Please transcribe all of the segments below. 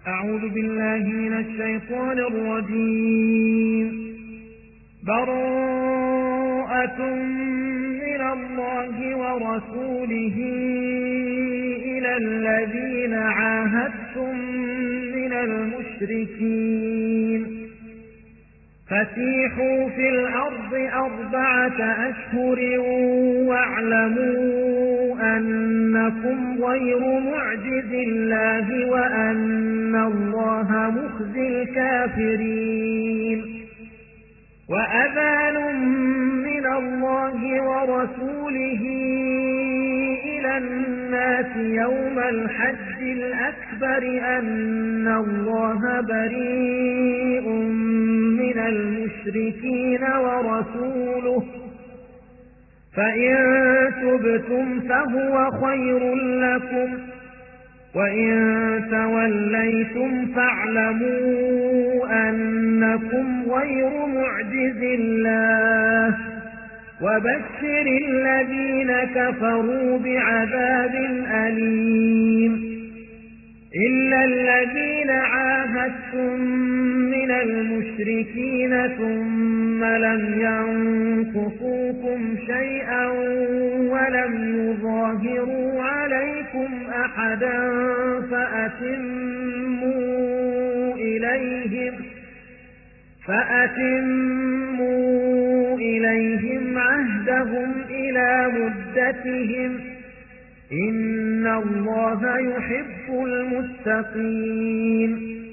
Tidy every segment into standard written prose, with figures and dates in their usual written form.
أعوذ بالله من الشيطان الرجيم. براءة من الله ورسوله إلى الذين عاهدتم من المشركين فسيحوا في الأرض 4 أشهر واعلموا أنكم غير معجز الله وأن الله مخزي الكافرين. وأذان من الله ورسوله إلى الناس يوم الحج الأكبر أن الله بريء من المشركين ورسوله فإن تبتم فهو خير لكم وإن توليتم فاعلموا أنكم غير معجز الله وبشر الذين كفروا بعذاب أليم. إلا الذين عاهدتم من المشركين ثم لم ينقصوكم شيئا ولم يظاهروا عليكم أحدا فأتموا إليهم عهدهم إلى مدتهم إن الله يحب المتقين.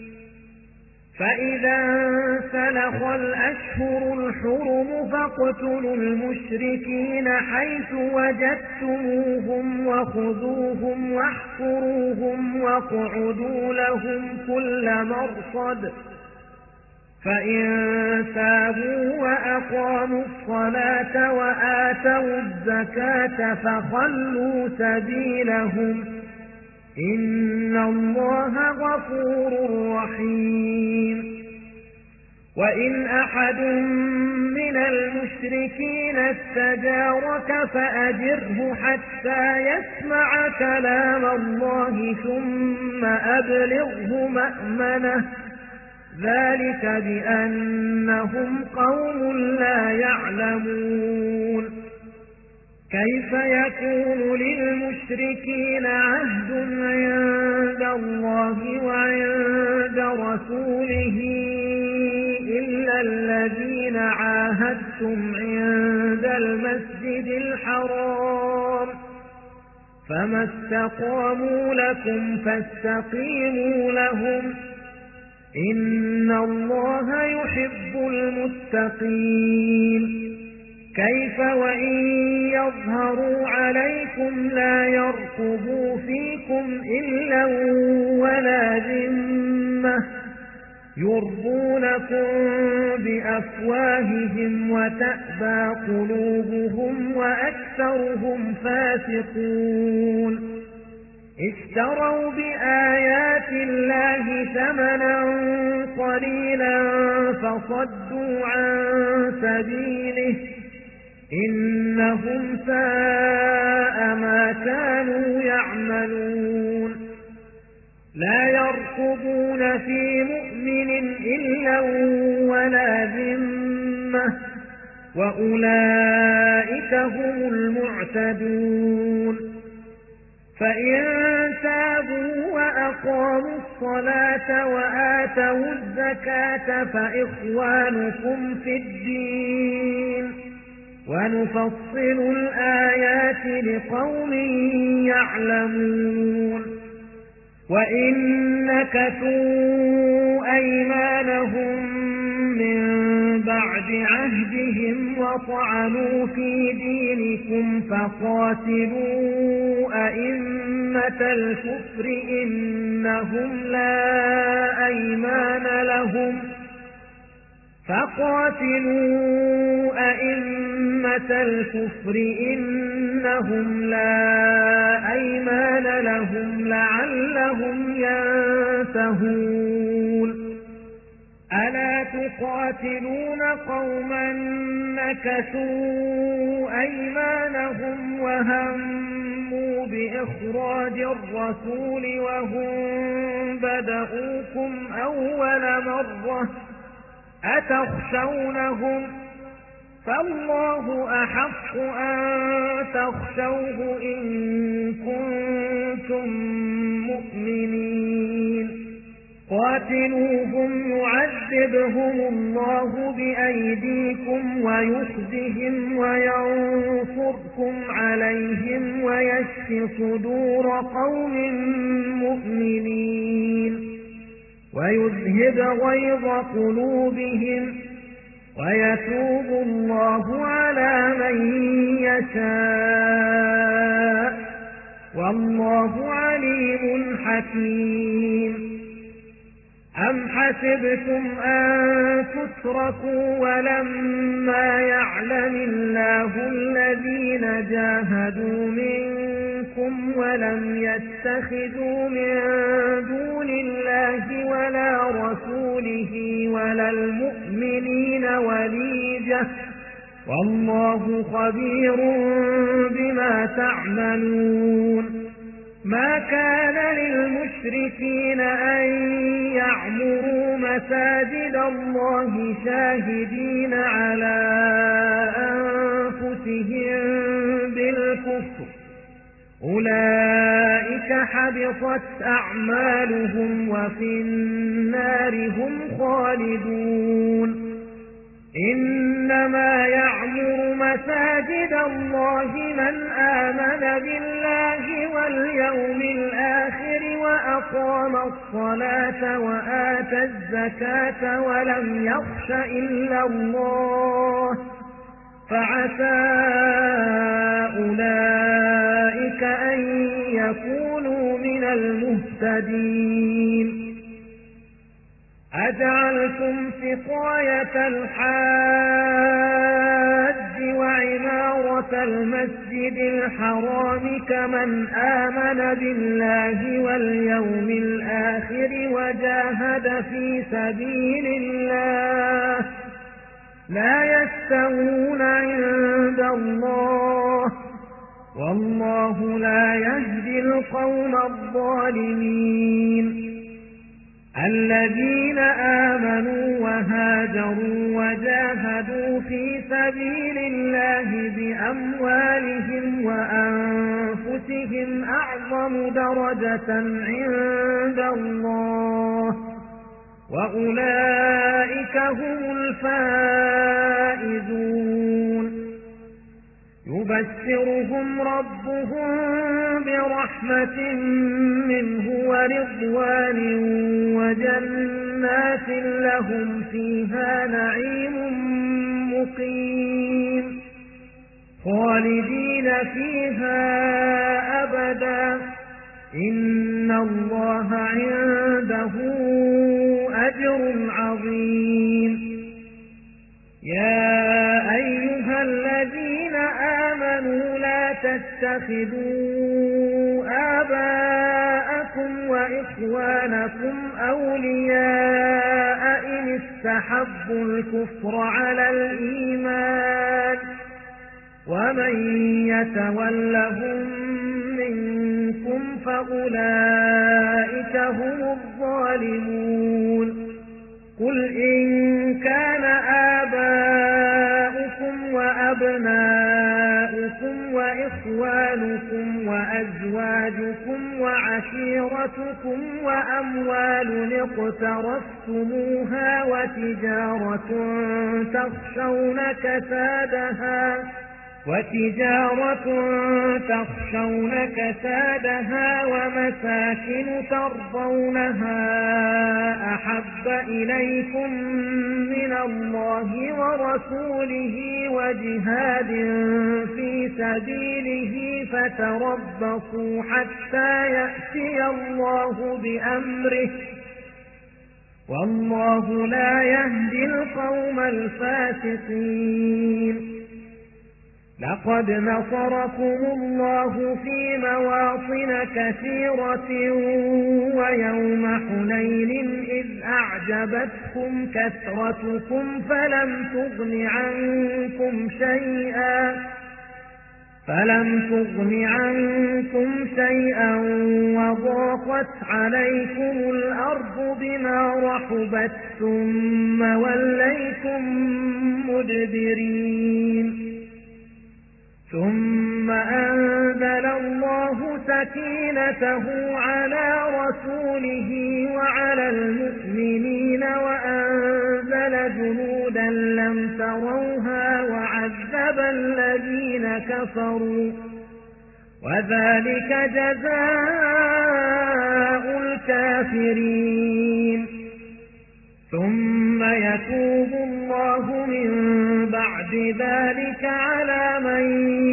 فإذا انسلخ الأشهر الحرم فاقتلوا المشركين حيث وجدتموهم وخذوهم واحصروهم واقعدوا لهم كل مرصد فإن تابوا وأقاموا الصلاة وآتوا الزكاة فخلوا سبيلهم إن الله غفور رحيم. وإن أحد من المشركين استجارك فأجره حتى يسمع كلام الله ثم أبلغه مأمنه ذلك بأنهم قوم لا يعلمون. كيف يكون للمشركين عهد عند الله وعند رسوله إلا الذين عاهدتم عند المسجد الحرام فما استقاموا لكم فاستقيموا لهم إن الله يحب المتقين. كيف وإن يظهروا عليكم لا يرقبوا فيكم إلا ولا ذمة يرضونكم بأفواههم وتأبى قلوبهم وأكثرهم فاسقون. اشتروا بآيات الله ثمنا قليلا فصدوا عن سبيله إنهم ساء ما كانوا يعملون. لا يرقبون في مؤمن إلا ولا ذمة وأولئك هم المعتدون. فإن تابوا وأقاموا الصلاة وآتوا الزكاة فإخوانكم في الدين ونفصل الآيات لقوم يعلمون. وإن نكثوا أيمانهم من بعد عهدهم وطعنوا في دينكم فقاتلوا أئمة الكفر إنهم لا أيمان لهم لعلهم ينتهون. ألا تقاتلون قوما نكثوا أيمانهم وهموا بإخراج الرسول وهم بدؤوكم أول مرة أتخشونهم فالله أحق أن تخشوه إن كنتم مؤمنين قاتلوهم يعذبهم الله بأيديكم ويخزهم وينصركم عليهم ويشف صدور قوم مؤمنين ويذهب غيظ قلوبهم ويتوب الله على من يشاء والله عليم حكيم أم حسبتم أن تتركوا ولما يعلم الله الذين جاهدوا منكم ولم يتخذوا من دون الله ولا رسوله ولا المؤمنين وليجة والله خبير بما تعملون ما كان للمشركين أن يعمروا مساجد الله شاهدين على أنفسهم بالكفر أولئك حبطت أعمالهم وفي النار هم خالدون إنما يعمر مساجد الله من آمن بالله واليوم الآخر وأقام الصلاة وآتى الزكاة ولم يخش إلا الله فعسى أولئك أن يكونوا من المهتدين أجعلتم سقاية الحاج وعمارة المسجد الحرام كمن آمن بالله واليوم الآخر وجاهد في سبيل الله لا يستوون عند الله والله لا يهدي القوم الظالمين الذين آمنوا وهاجروا وجاهدوا في سبيل الله بأموالهم وأنفسهم أعظم درجة عند الله وأولئك هم الفائزون يبشرهم ربهم برحمة منه ورضوان وجنات لهم فيها نعيم مقيم خالدين فيها أبدا إن الله عنده أجر عظيم يا أيها الذين آمنوا لا تتخذوا آباءكم وإخوانكم أولياء إن استحبوا الكفر على الإيمان ومن يتولهم منكم فأولئك هم الظالمون قل إن كان آباؤكم وأبناؤكم وإخوانكم وأزواجكم وعشيرتكم وأموال اقترفتموها وتجارة تخشون كسادها ومساكن ترضونها أحب إليكم من الله ورسوله وجهاد في سبيله فتربصوا حتى يأتي الله بأمره والله لا يهدي القوم الفاسقين لقد نصركم الله في مواطن كثيرة ويوم حنين إذ أعجبتكم كثرتكم فلم تغن عنكم شيئا وضاقت عليكم الأرض بما رحبت ثم وليتم مدبرين ثم أنزل الله سكينته على رسوله وعلى المؤمنين وأنزل جنودا لم تروها وعذب الذين كفروا وذلك جزاء الكافرين ثم يتوب الله من بعد ذلك على من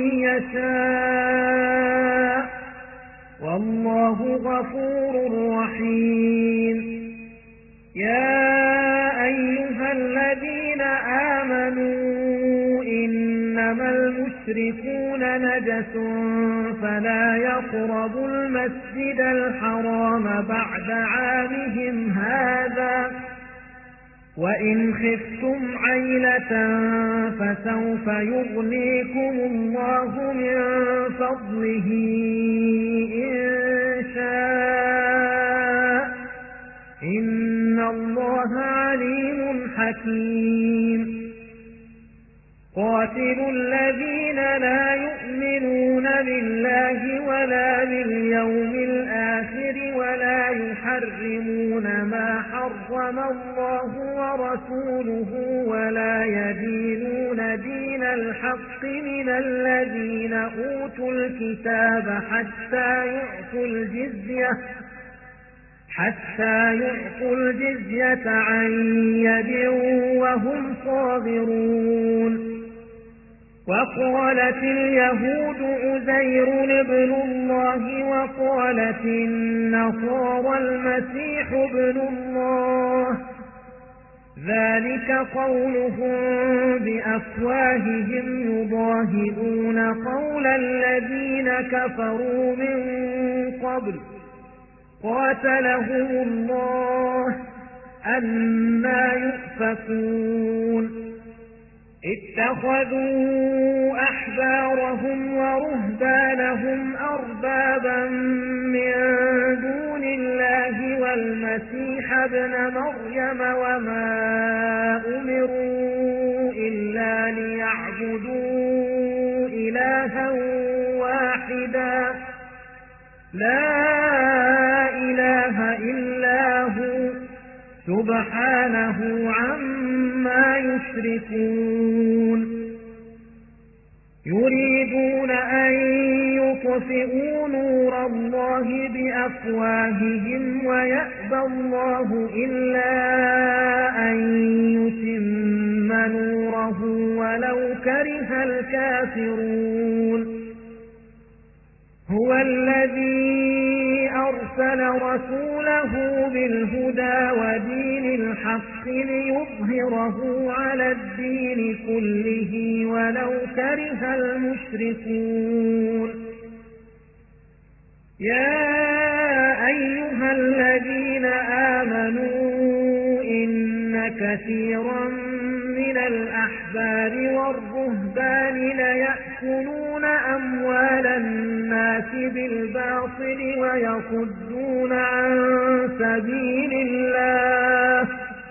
يشاء والله غفور رحيم يا أيها الذين آمنوا إنما المشركون نجس فلا يقربوا المسجد الحرام بعد عامهم هذا وإن خفتم عيلة فسوف يغنيكم الله من فضله إن شاء إن الله عليم حكيم قاتلوا الذين لا يؤمنون بالله ولا باليوم الآخر ولا يحرمون ما حرم الله ورسوله ولا يدينون دين الحق من الذين أوتوا الكتاب حتى يعطوا الجزية عن يد وهم صاغرون وقالت اليهود عزير ابن الله وقالت النصارى المسيح ابن الله ذلك قولهم بأفواههم يضاهئون قول الذين كفروا من قبل قاتلهم الله أنى يؤفكون اتخذوا أحبارهم ورهبانهم أربابا من دون الله والمسيح ابن مريم وما أمروا إلا ليعبدوا إلها واحدا لا إله إلا هو سبحانه عما يشركون يريدون أن يطفئوا نور الله بأفواههم ويأبى الله إلا أن يتم نوره ولو كره الكافرون هو الذي أرسل رسوله بالهدى ودين الحق ليظهره على الدين كله ولو كره المشركون يا أيها الذين آمنوا إن كثيرا من الأحبار والرهبان ليأكلون أموال الناس بالباطل ويصدون عن سبيل الله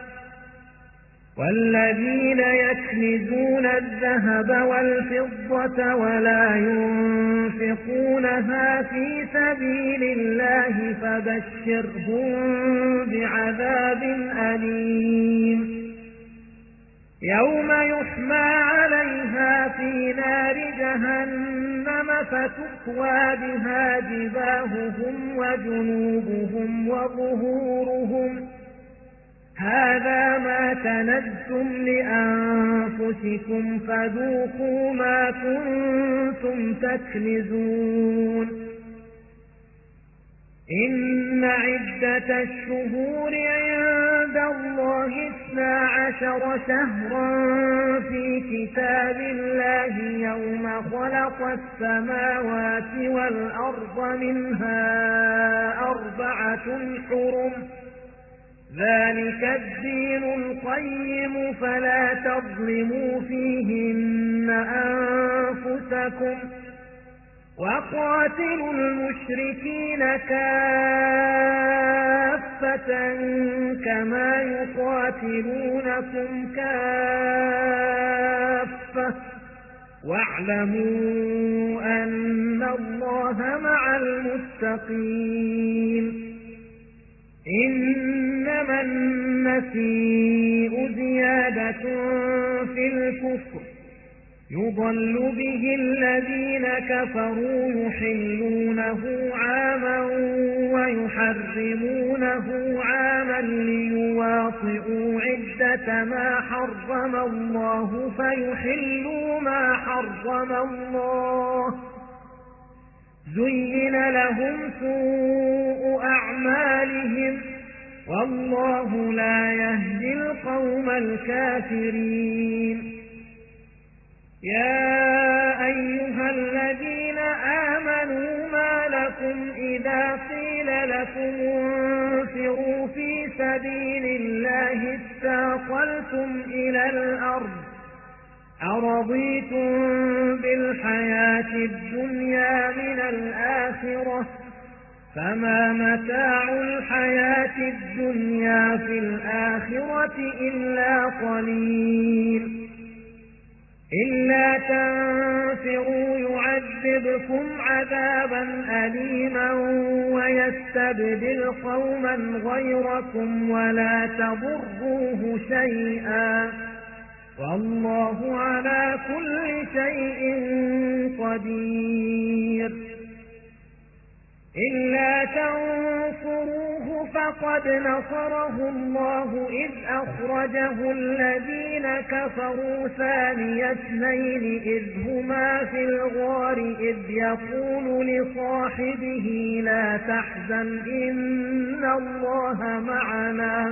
والذين يكنزون الذهب والفضة ولا ينفقونها في سبيل الله فبشرهم بعذاب أليم يوم يحمى عليها في نار جهنم فتكوى بها جباههم وجنوبهم وظهورهم هذا ما كنزتم لأنفسكم فذوقوا ما كنتم تكنزون إن عدة الشهور عند الله الله 12 شهرا في كتاب الله يوم خلق السماوات والأرض منها 4 حرم ذلك الدين القيم فلا تظلموا فيهن أنفسكم وقاتلوا المشركين كافة كما يقاتلونكم كافة واعلموا أن الله مع المتقين إنما النسيء زيادة في الكفر يضل به الذين كفروا يحلونه عاما ويحرمونه عاما ليواطئوا عدة ما حرم الله فيحلوا ما حرم الله زين لهم سوء أعمالهم والله لا يهدي القوم الكافرين يا أيها الذين آمنوا ما لكم إذا قيل لكم انفروا في سبيل الله اثاقلتم إلى الأرض أرضيتم بالحياة الدنيا من الآخرة فما متاع الحياة الدنيا في الآخرة إلا قليل إلا تنفروا يعذبكم عذابا أليما ويستبدل قوما غيركم ولا تضروه شيئا والله على كل شيء قدير إلا تنصروه فقد نصره الله إذ أخرجه الذين كفروا ثاني اثنين إذ هما في الغار إذ يقول لصاحبه لا تحزن إن الله معنا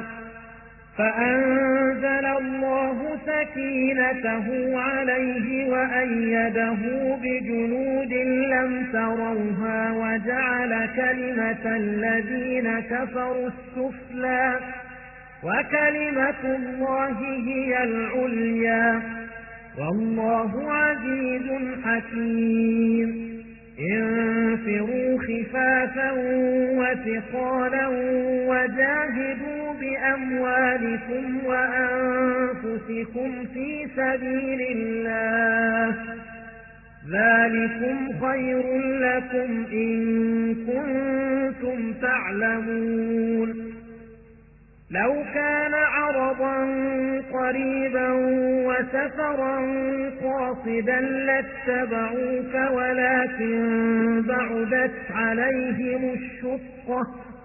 فأنزل الله سكينته عليه وأيده بجنود لم تروها وجعل كلمة الذين كفروا السفلى وكلمة الله هي العليا والله عزيز حكيم انفروا خفافا وثقالا وجاهدوا بأموالكم وأنفسكم في سبيل الله ذلكم خير لكم إن كنتم تعلمون لو كان عرضا قريبا وسفرا قاصدا لاتبعوك ولكن بعدت عليهم الشقة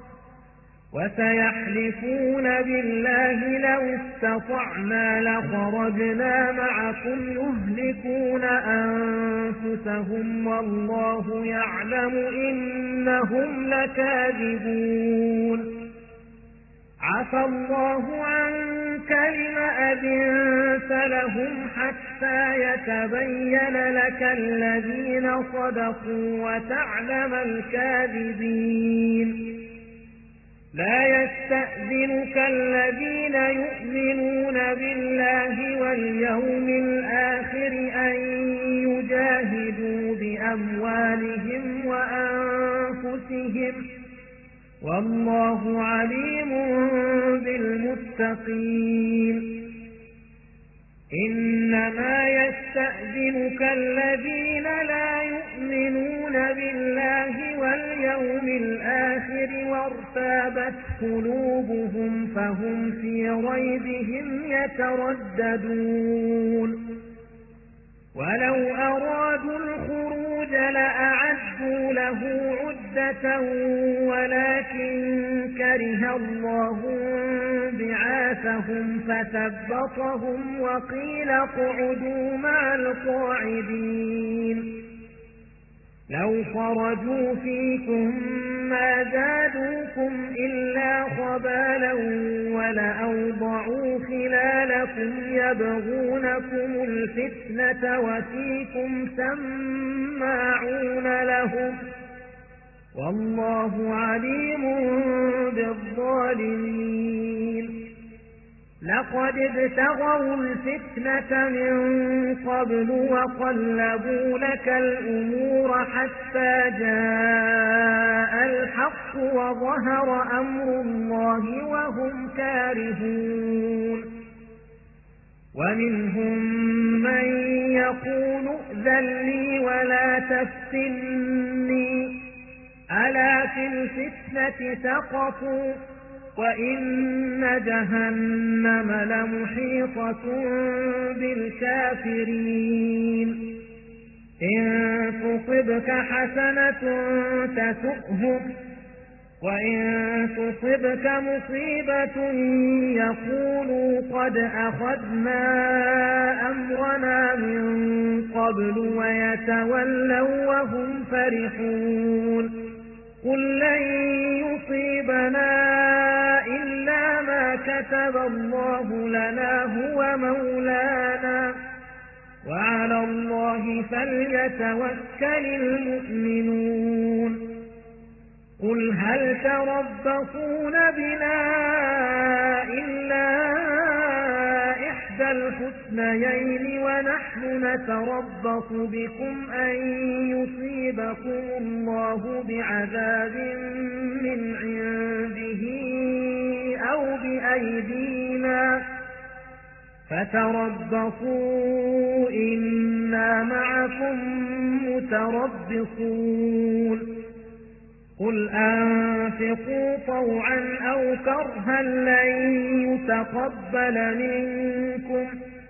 وسيحلفون بالله لو استطعنا لخرجنا معكم يهلكون أنفسهم والله يعلم إنهم لكاذبون عفى الله عنك لما أذنت لهم حتى يتبين لك الذين صدقوا وتعلم الكاذبين لا يستأذنك الذين يؤمنون بالله واليوم الآخر أن يجاهدوا بأموالهم وأنفسهم والله عليم بالمتقين إنما يستأذنك الذين لا يؤمنون بالله واليوم الآخر وارتابت قلوبهم فهم في ريبهم يترددون ولو أرادوا الخروج لأعدوا له عدة ولكن كره الله بعاثهم فثبطهم وقيل اقعدوا مع القاعدين لو خرجوا فيكم ما زادوكم إلا خبالا ولأوضعوا خلالكم يبغونكم الفتنة وفيكم سماعون لهم والله عليم بالظالمين. لقد ابتغوا الفتنة من قبل وقلبوا لك الأمور حتى جاء الحق وظهر أمر الله وهم كارهون. ومنهم من يقول ائذن لي ولا تفتني ألا في الفتنة سقطوا وإن جهنم لمحيطة بالكافرين. إن تصبك حسنة تسؤهم وإن تصبك مصيبة يقولوا قد أخذنا أمرنا من قبل ويتولوا وهم فرحون. قل لن يصيبنا إلا ما كتب الله لنا هو مولانا وعلى الله فليتوكل المؤمنون. قل هل تربصون بنا إلا إحدى الحسنيين ونحن نتربص بكم أن يصيبكم الله بعذاب من عنده أو بأيدينا فتربصوا إنا معكم متربصون. قل أنفقوا طوعا أو كرها لن يتقبل منكم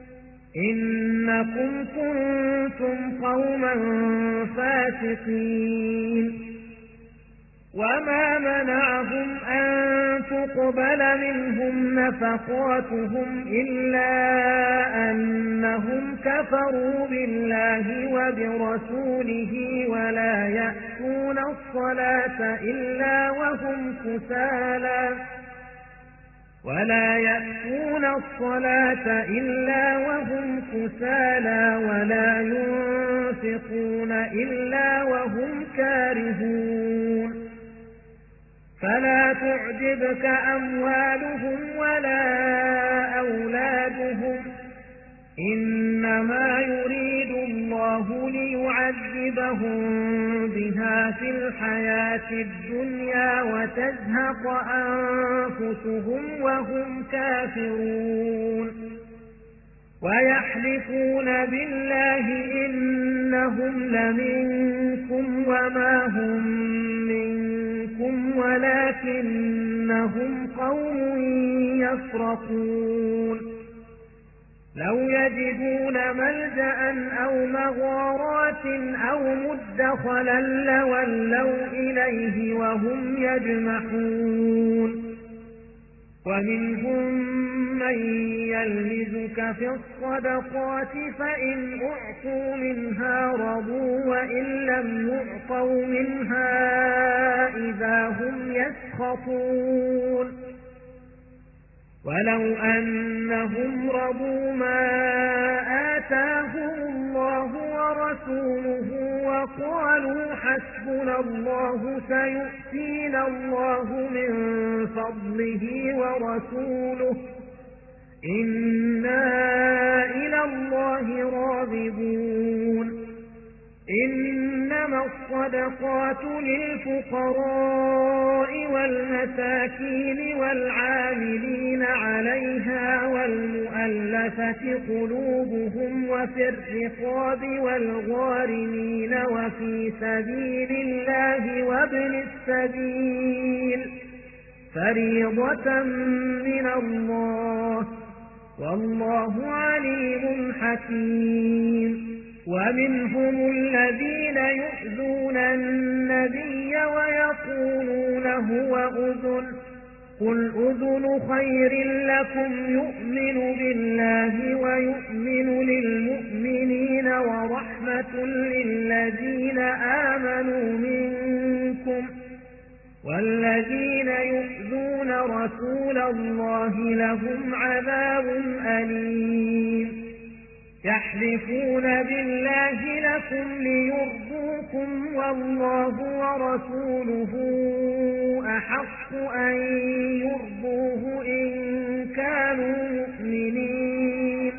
إنكم كنتم قوما فاسقين. وما منعهم أن تقبل منهم نفقاتهم إلا أنهم كفروا بالله وبرسوله ولا يأتون الصلاة إلا وهم كسالى ولا ينفقون إلا وهم كارهون. فلا تعجبك أموالهم ولا أولادهم إنما يريد الله ليعذبهم بها في الحياة الدنيا وتزهق أنفسهم وهم كافرون. ويحلفون بالله إنهم لمنكم وما هم منكم ولكنهم قوم يفرقون. لو يجدون ملجأ أو مغارات أو مدخلا لولوا إليه وهم يجمحون. ومنهم من يلمزك في الصدقات فإن أعطوا منها رضوا وإن لم يعطوا منها إذا هم يسخطون. ولو أنهم رضوا ما آتاهم الله ورسوله وقالوا حسبنا الله سيؤتينا الله من فضله ورسوله إنا إلى الله راغبون. إنما الصدقات للفقراء والمساكين والعاملين عليها والمؤلفة قلوبهم وفي الرقاب والغارمين وفي سبيل الله وابن السبيل فريضة من الله والله عليم حكيم. ومنهم الذين يؤذون النبي ويقولون هو أذن قل أذن خير لكم يؤمن بالله ويؤمن للمؤمنين ورحمة للذين آمنوا منكم والذين يؤذون رسول الله لهم عذاب أليم يحلفون بالله لكم ليرضوكم والله ورسوله أحق أن يرضوه إن كانوا مؤمنين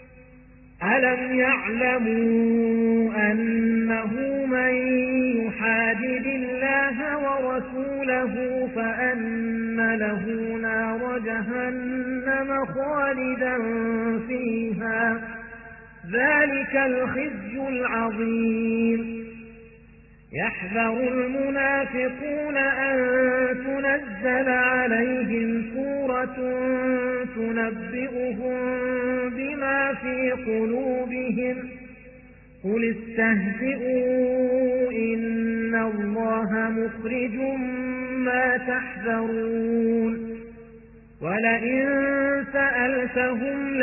ألم يعلموا أنه من يحادد الله ورسوله فأن له نار جهنم خالدا فيها ذلك الخزي العظيم يحذر المنافقون أن تنزل عليهم سورة تنبئهم بما في قلوبهم قل استهزئوا إن الله مخرج ما تحذرون ولئن سألتهم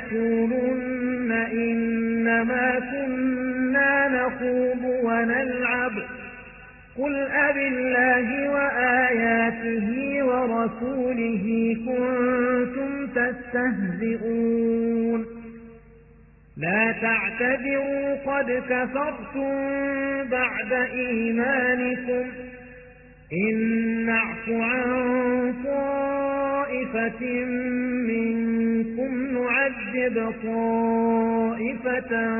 ليقولن إنما كنا نخوض ونلعب قل أبالله وآياته ورسوله كنتم تستهزئون لا تعتذروا قد كفرتم بعد إيمانكم إن نعف عن طائفة منكم نعذب طائفة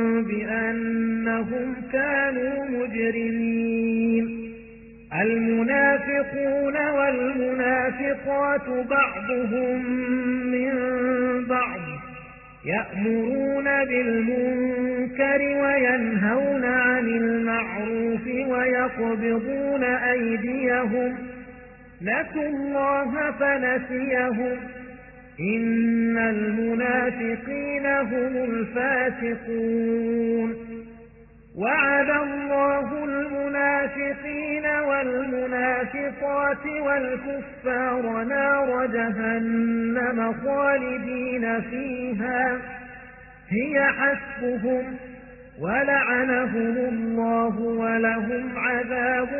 بأنهم كانوا مجرمين المنافقون والمنافقات بعضهم من بعض يأمرون بالمنكر وينهون عن المعروف ويقبضون أيديهم نسوا الله فنسيهم إن المنافقين هم الفاسقون وعد الله المنافقين والمنافقات والكفار نار جهنم خالدين فيها هي حسبهم ولعنهم الله ولهم عذاب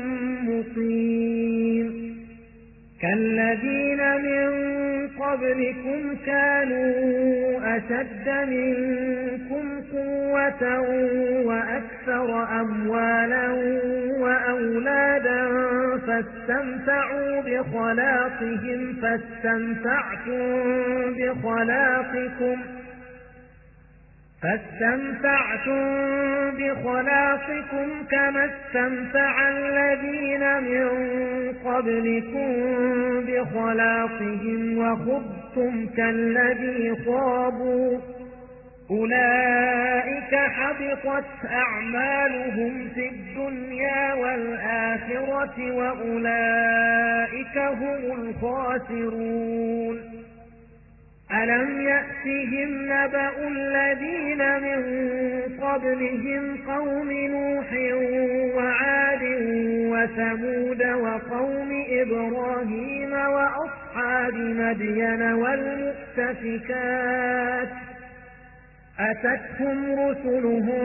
مقيم كالذين من قبلكم كانوا أشد منكم قوة وأكثر أموالا وأولادا فاستمتعوا بخلاقهم فاستمتعتم بخلاقكم كما استمتع الذين من قبلكم بخلاقهم وخضتم كالذي خاضوا أولئك حبطت أعمالهم في الدنيا والآخرة وأولئك هم الخاسرون ألم يأتهم نبأ الذين من قبلهم قوم نوح وعاد وثمود وقوم إبراهيم وأصحاب مدين والمؤتفكات أتتهم رسلهم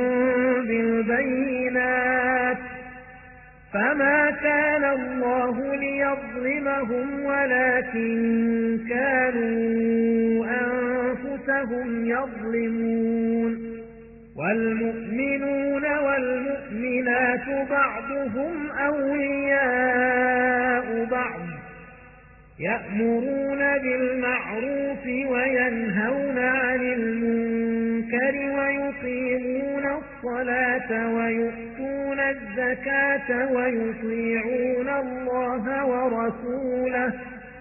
بالبينات فما كان الله ليظلمهم ولكن كانوا أنفسهم يظلمون والمؤمنون والمؤمنات بعضهم أولياء بعض يأمرون بالمعروف وينهون عن المنكر ويقيمون الصلاة ويؤتون الزكاة ويطيعون الله ورسوله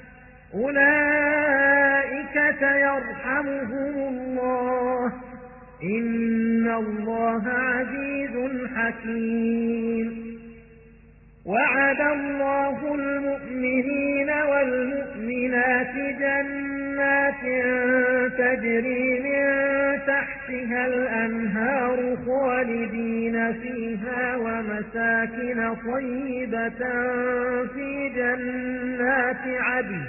أولئك سيرحمهم الله إن الله عزيز حكيم وعد الله المؤمنين والمؤمنات جنات تجري من تحتها الأنهار خالدين فيها ومساكن طيبة في جنات عدن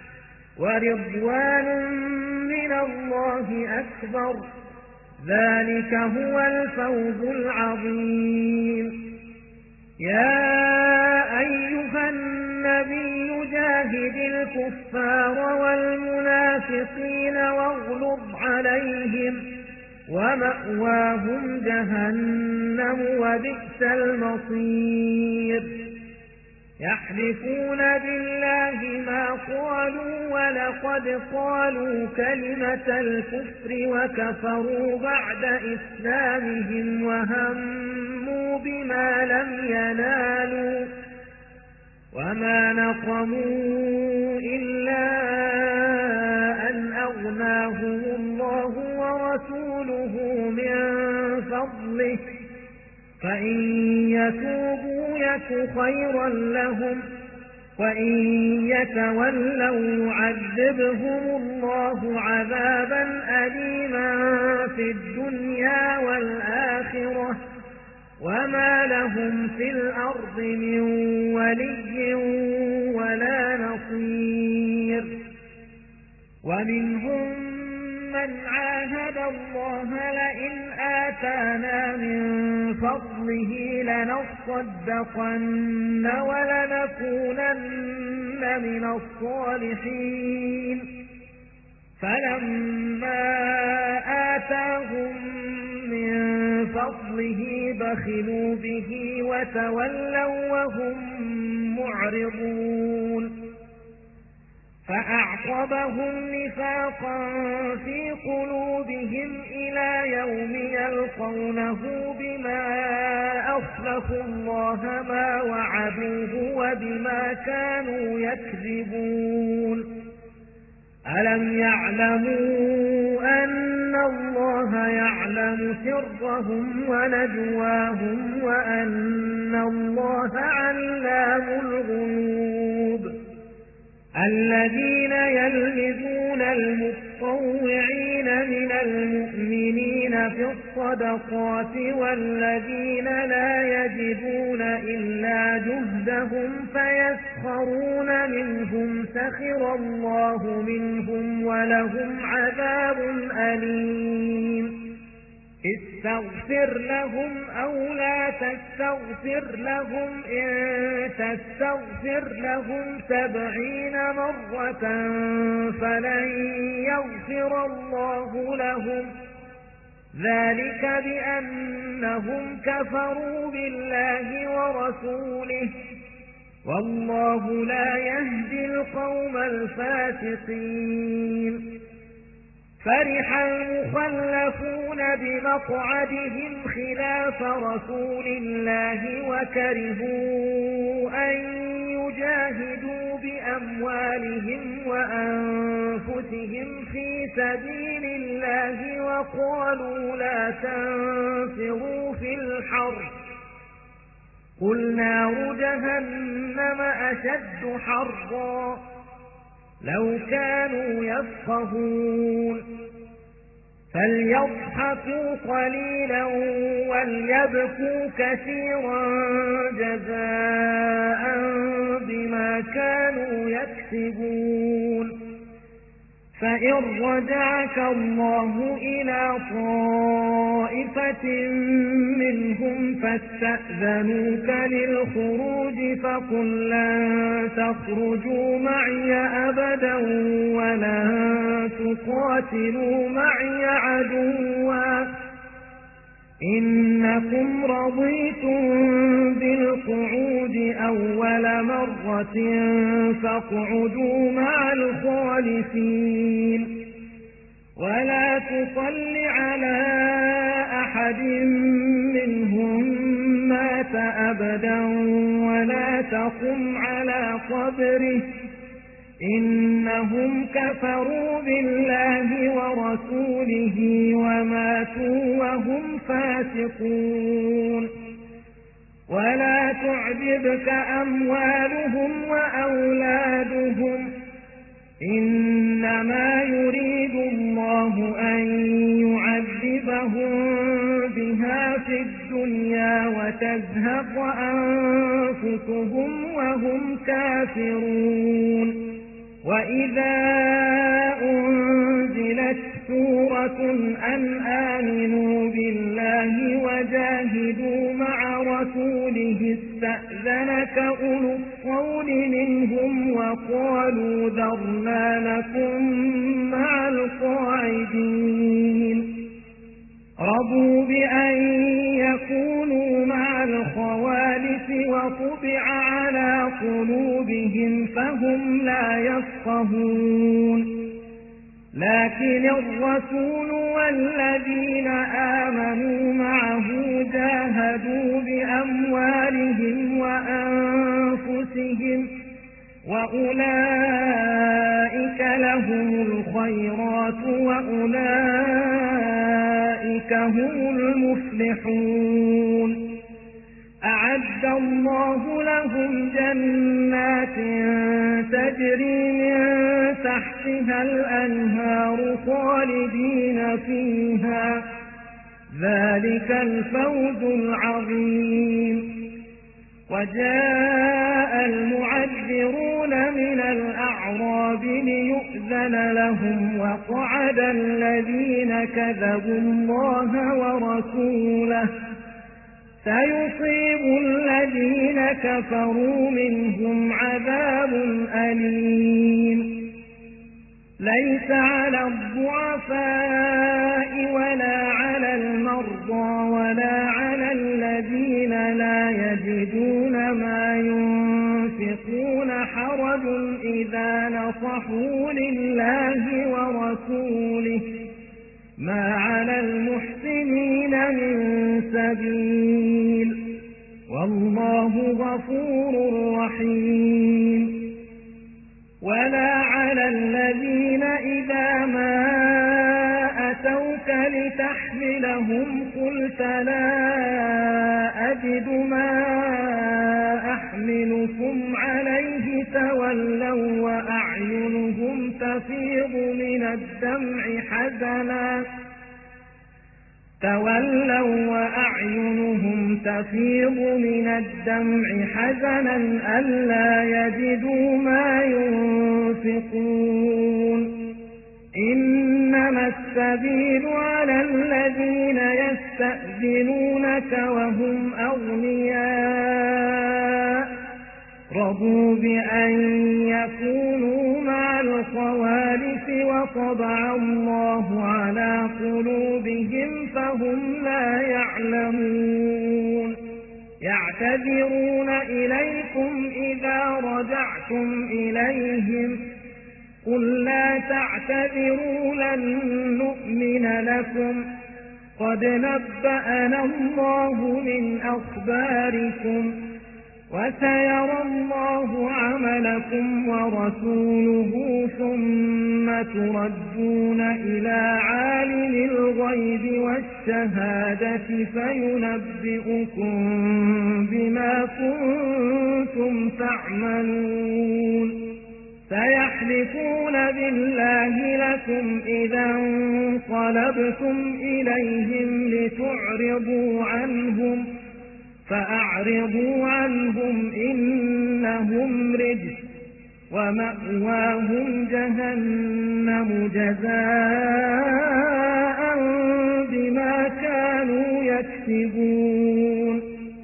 ورضوان من الله أكبر ذلك هو الفوز العظيم. يا أيها النبي جاهد الكفار والمنافقين واغلظ عليهم ومأواهم جهنم وبئس المصير. يحلفون بالله ما قالوا ولقد قالوا كلمة الكفر وكفروا بعد إسلامهم وهموا بما لم ينالوا وما نقموا إلا أن أغناهم الله ورسوله من فضله فإن يتوبوا يك خيرا لهم وإن يتولوا يعذبهم الله عذابا أليما في الدنيا والآخرة وما لهم في الأرض من ولي ولا نصير. ومنهم من عاهد الله لئن آتانا من فضله لنصدقن ولنكونن من الصالحين فلما آتاهم من فضله بخلوا به وتولوا وهم معرضون فأعقبهم نفاقا في قلوبهم إلى يوم يلقونه بما أخلفوا الله ما وعدوه وبما كانوا يكذبون. ألم يعلموا أن الله يعلم سرهم ونجواهم وأن الله علام الغيوب. الذين يلمزون المتطوعين من المؤمنين في الصدقات والذين لا يجدون إلا جهدهم فيسخرون منهم سخر الله منهم ولهم عذاب أليم. استغفر لهم أو لا تستغفر لهم إن تستغفر لهم 70 مرة فلن يغفر الله لهم ذلك بأنهم كفروا بالله ورسوله والله لا يهدي القوم الفاسقين. فرح المخلفون بمقعدهم خلاف رسول الله وكرهوا أن يجاهدوا بأموالهم وأنفسهم في سبيل الله وقالوا لا تنفروا في الحر قل نار جهنم أشد حرا لو كانوا يفقهون. فليضحكوا قليلا وليبكوا كثيرا جزاء بما كانوا يكسبون. فإن رجعك الله إلى طائفة منهم فاستأذنوك للخروج فقل لن تخرجوا معي أبدا ولن تقاتلوا معي عدوا إنكم رضيتم بالقعود أول مرة فاقعدوا مع الخالفين ولا تصل على أحد منهم مات أبدا ولا تقم على قبره إنهم كفروا بالله ورسوله وماتوا وهم فاسقون. ولا تعجبك أموالهم وأولادهم إنما يريد الله أن يعذبهم كفرتم وهم كافرون وإذا أنزلت سورة أن آمنوا بالله وجاهدوا مع رسوله استأذنك أولو الطول منهم وقالوا ذرنا لكم مع القاعدين رضوا بأن يكونوا مع الخوالف وطبع على قلوبهم فهم لا يفقهون لكن الرسول والذين آمنوا معه جاهدوا بأموالهم وأنفسهم وأولئك لهم الخيرات وأولئك هم المفلحون أعد الله لهم جنات تجري من تحتها الأنهار خالدين فيها ذلك الفوز العظيم وجاء المعذرون من الأعراب ليؤذن لهم وقعد الذين كذبوا الله ورسوله سيصيب الذين كفروا منهم عذاب أليم ليس على الضعفاء ولا على المرضى ولا على الذين لا يجدون ما ينفقون حرج إذا نصحوا لله ورسوله ما على المحسنين من سبيل والله غفور رحيم ولا على الذين إذا ما أتوك لتحملهم قلت لا أجد ما أحملكم عليه تولوا وأعينهم تفيض من الدمع حزنا ألا يجدوا ما ينفقون إنما السبيل على الذين يستأذنونك وهم أغنياء رضوا بأن يكونوا مع الخوالف وطبع الله على قلوبهم فهم لا يعلمون يعتذرون إليكم إذا رجعتم إليهم قل لا تعتذروا لن نؤمن لكم قد نبأنا الله من أخباركم وسيرى الله عملكم ورسوله ثم تردون إلى عالم الغيب والشهادة فينبئكم بما كنتم تعملون سيحلفون بالله لكم إذا انقلبتم إليهم لتعرضوا عنهم فأعرضوا عنهم إنهم رجس ومأواهم جهنم جزاء بما كانوا يكسبون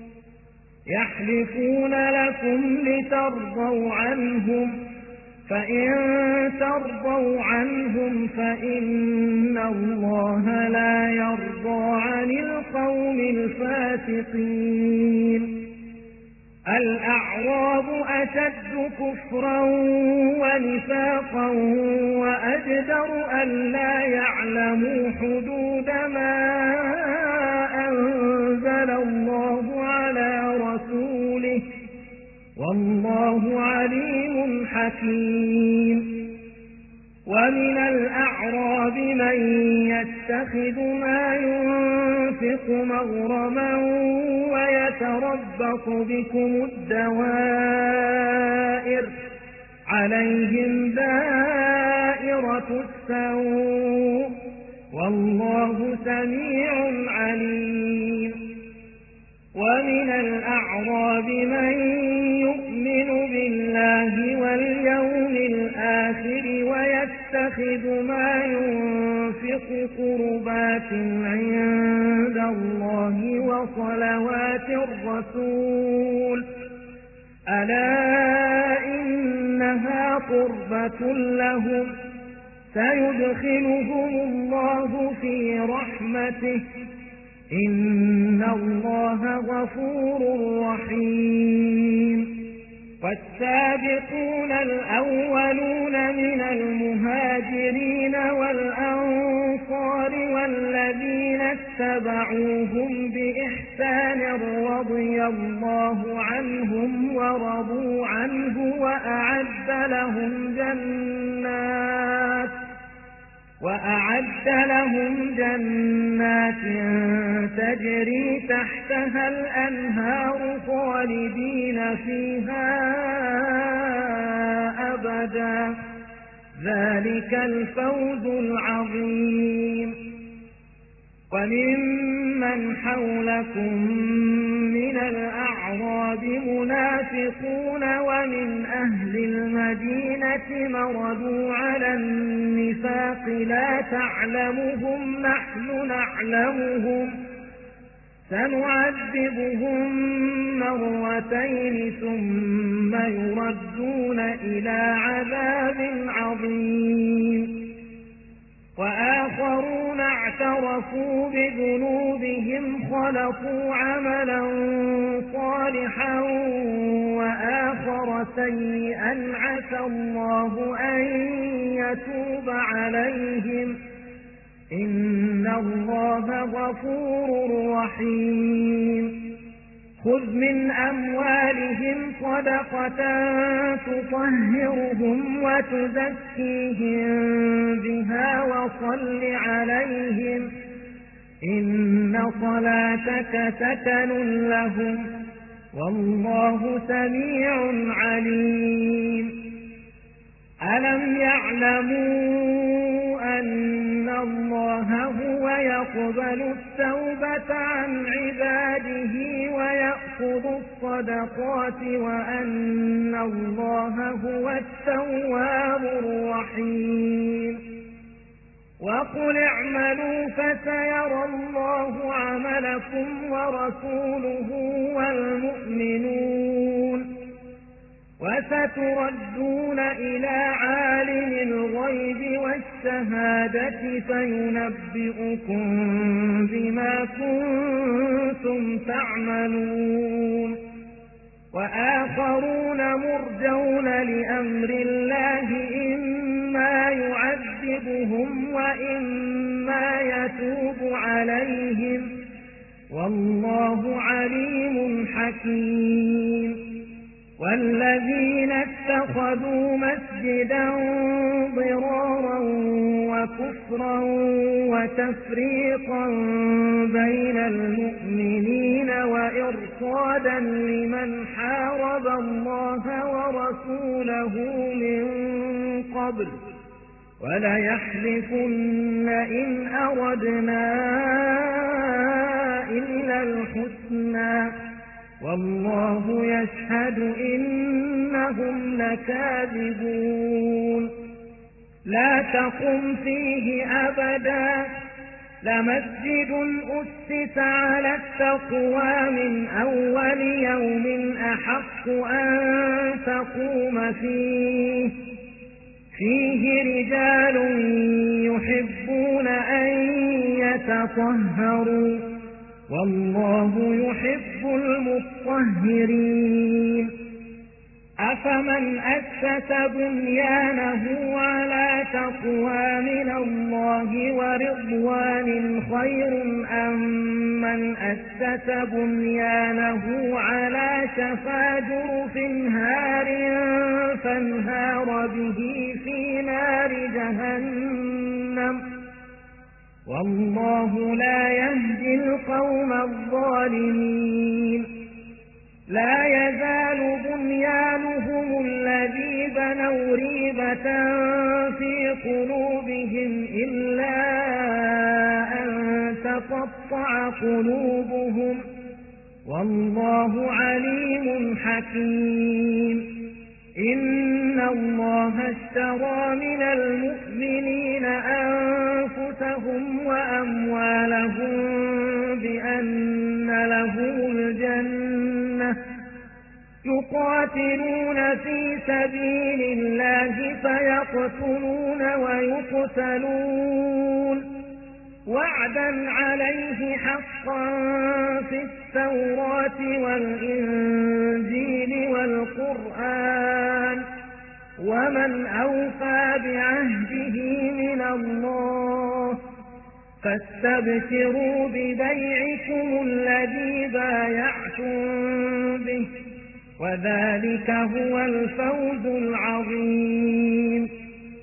يحلفون لكم لترضوا عنهم فإن ترضوا عنهم فإن الله لا يرضى عن القوم الفاسقين الأعراب أشد كفرا ونفاقا وأجدر ألا يعلموا حدود ما أنزل الله على رسوله والله عليم حكيم ومن الأعراب من يتخذ ما ينفق مغرما ويتربص بكم الدوائر عليهم دائرة السوء والله سميع عليم ومن الأعراب من يؤمن بالله واليوم الآخر ويتخذ ما ينفق قربات عند الله وصلوات الرسول ألا إنها قربة لهم سيدخلهم الله في رحمته إن الله غفور رحيم والسابقون الأولون من المهاجرين والأنصار والذين اتبعوهم بإحسان رضي الله عنهم ورضوا عنه وأعد لهم جنات تجري تحتها الأنهار خالدين فيها أبدا ذلك الفوز العظيم وممن حولكم من الأعراب منافقون ومن أهل المدينة مردوا على النفاق لا تعلمهم نحن نعلمهم سنعذبهم مرتين ثم يردون إلى عذاب عظيم وآخرون اعترفوا بذنوبهم خلطوا عملا صالحا وآخر سيئا عسى الله أن يتوب عليهم إن الله غفور رحيم خذ من أموالهم صدقة تطهرهم وتزكيهم بها وصل عليهم إن صلاتك سكن لهم والله سميع عليم ألم يعلموا أن الله هو يقبل التوبة عن عباده ويأخذ الصدقات وأن الله هو التواب الرحيم وقل اعملوا فسيرى الله عملكم ورسوله والمؤمنون وستردون إلى عالم الغيب والشهادة فينبئكم بما كنتم تعملون وآخرون مرجون لأمر الله إما يعذبهم وإما يتوب عليهم والله عليم حكيم والذين اتخذوا مسجدا ضرارا وكفرا وتفريقا بين المؤمنين وإرصادا لمن حارب الله ورسوله من قبل وليحلفن إن أردنا إلا الحسنى والله يشهد إنهم لكاذبون لا تقم فيه أبدا لمسجد أسس على التقوى من أول يوم أحق أن تقوم فيه رجال يحبون أن يتطهروا والله يحب المطهرين أفمن أسس بنيانه على تقوى من الله ورضوان خير أم من أسس بنيانه على شفا جرف هار فانهار به في نار جهنم والله لا يهدي القوم الظالمين لا يزال بنيانهم الذي بنوا ريبة في قلوبهم إلا أن تقطع قلوبهم والله عليم حكيم. إن الله اشترى من المؤمنين أنفسهم وأموالهم بأن لهم الجنة يقاتلون في سبيل الله فيقتلون ويقتلون وعدا عليه حقا في التوراة والإنجيل والقرآن ومن أوفى بعهده من الله فاستبشروا ببيعكم الذي بايعتم به وذلك هو الفوز العظيم.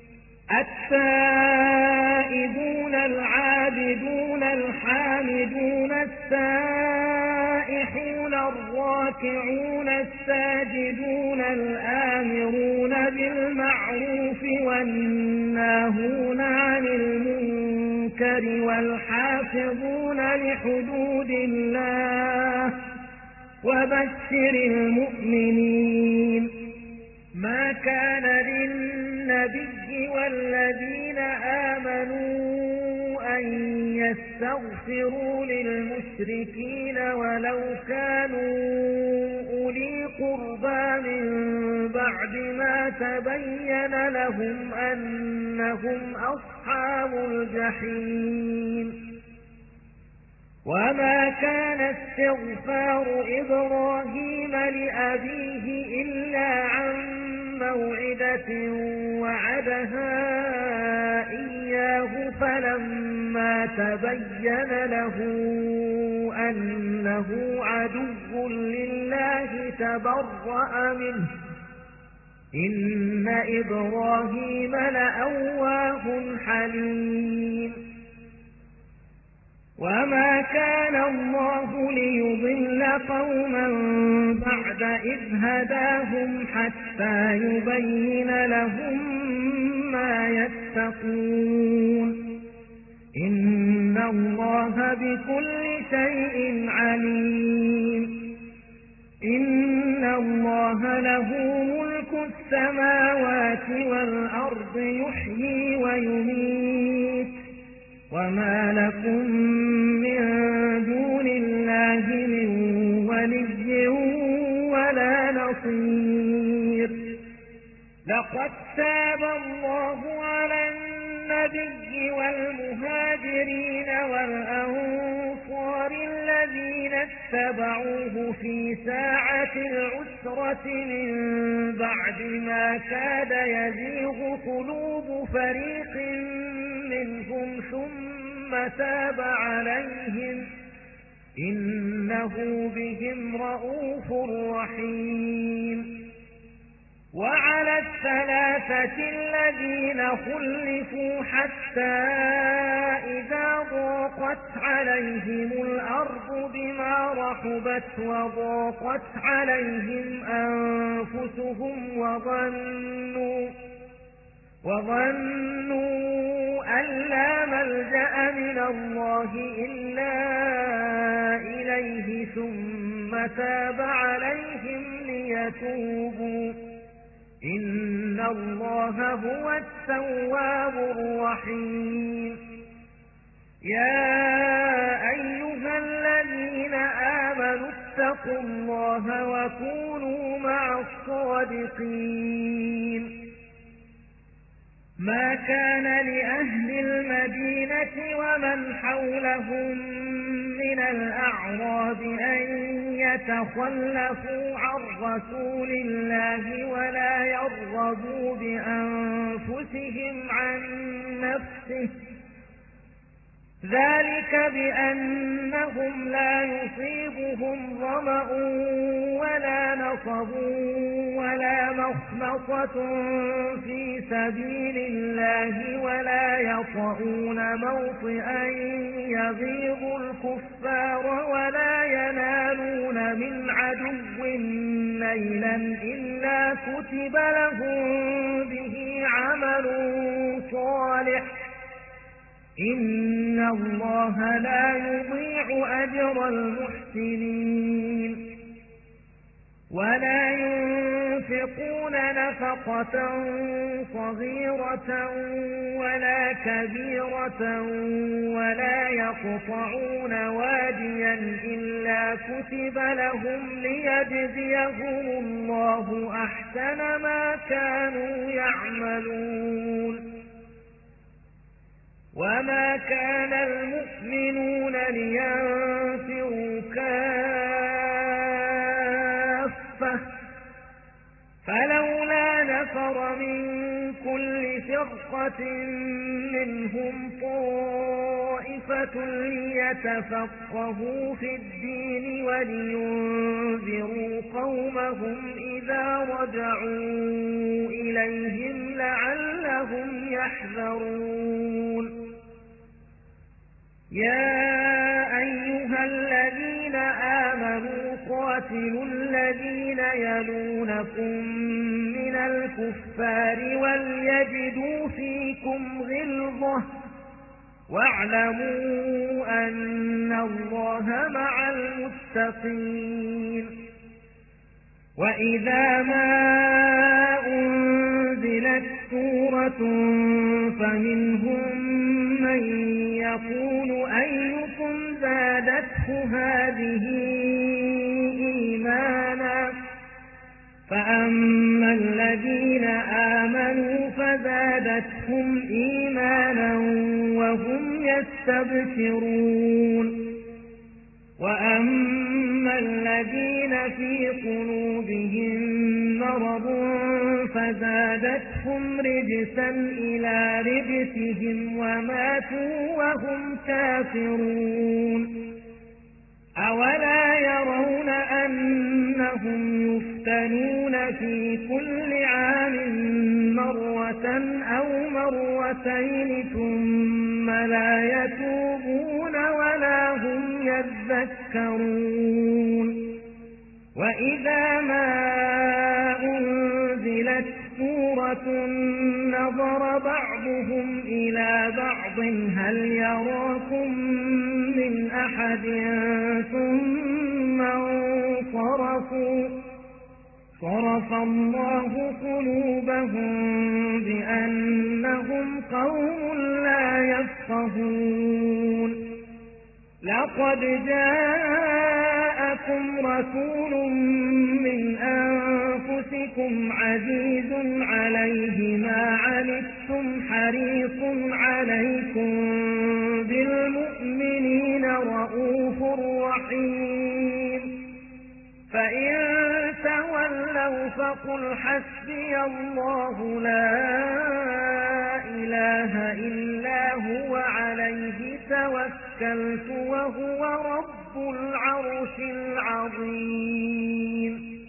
التائبون العابدون الحامدون السائحون الراكعون الساجدون الآمرون بالمعروف والناهون عن المنكر والحافظون لحدود الله وبشر المؤمنين. ما كان للنبي والذين آمنوا أن يستغفروا للمشركين ولو كانوا أولي قربى من بعد ما تبين لهم أنهم أصحاب الجحيم. وما كان استغفار إبراهيم لأبيه إلا عن موعدة وعدها إياه فلما تبين له أنه عدو لله تبرأ منه إن إبراهيم لأواه حليم. وما كان الله ليضل قوما بعد إذ هداهم حتى يبين لهم ما يتقون إن الله بكل شيء عليم. إن الله له ملك السماوات والأرض يحيي ويميت وما لكم من دون الله من ولي ولا نصير. لقد تاب الله على النبي والمهاجرين والأنصار الذين اتبعوه في ساعة العسرة من بعد ما كاد يزيغ قلوب فريق منهم ثم تاب عليهم إنه بهم رؤوف رحيم. وعلى الثلاثة الذين خلفوا حتى إذا ضاقت عليهم الأرض بما رحبت وضاقت عليهم أنفسهم وظنوا أن لا ملجأ من الله إلا إليه ثم تاب عليهم ليتوبوا إن الله هو التواب الرحيم. يا أيها الذين آمنوا اتقوا الله وكونوا مع الصادقين. ما كان لأهل المدينة ومن حولهم من الأعراب أن يتخلفوا عن رسول الله ولا يرغبوا بأنفسهم عن نفسه ذلك بأنهم لا يصيبهم ظمأ ولا نصب ولا مخمصة في سبيل الله ولا يطؤون موطئا يغيظ الكفار ولا ينالون من عدو نيلا إلا كتب لهم به عمل صالح إن الله لا يضيع أجر المحسنين ولا ينفقون نفقة صغيرة ولا كبيرة ولا يقطعون واديا إلا كتب لهم ليجزيهم الله أحسن ما كانوا يعملون وما كان المؤمنون لينفروا كافة فلولا نفر من كل فرقة منهم طائفة ليتفقهوا في الدين ولينذروا قومهم إذا رجعوا إليهم لعلهم يحذرون يا أيها الذين آمنوا قاتلوا الذين يلونكم من الكفار وليجدوا فيكم غلظة واعلموا أن الله مع المتقين وإذا ما أنزلت سورة فمنهم من يقول أيكم زادته هذه إيمانا فأما الذين آمنوا فزادتهم إيمانا وهم يستبشرون وأما الذين في قلوبهم مرض فزادتهم رجسا إلى رجسهم وماتوا وهم كافرون أولا يرون أنهم يفتنون في كل عام مرة أو مرتين ثم لا يتوبون ولا هم يذكرون وإذا ما أنزلت سورة نظر بعضهم إلى بعض هل يراكم من أحد ثم انصرفوا صرف الله قلوبهم بأنهم قوم لا يفقهون لقد جاءكم رسول من أنفسكم عزيز عليه ما عنتم حريص عليكم بالمؤمنين رؤوف رحيم فإن تولوا فقل حسبي الله لا إله إلا هو عليه توكلت وهو رب العرش العظيم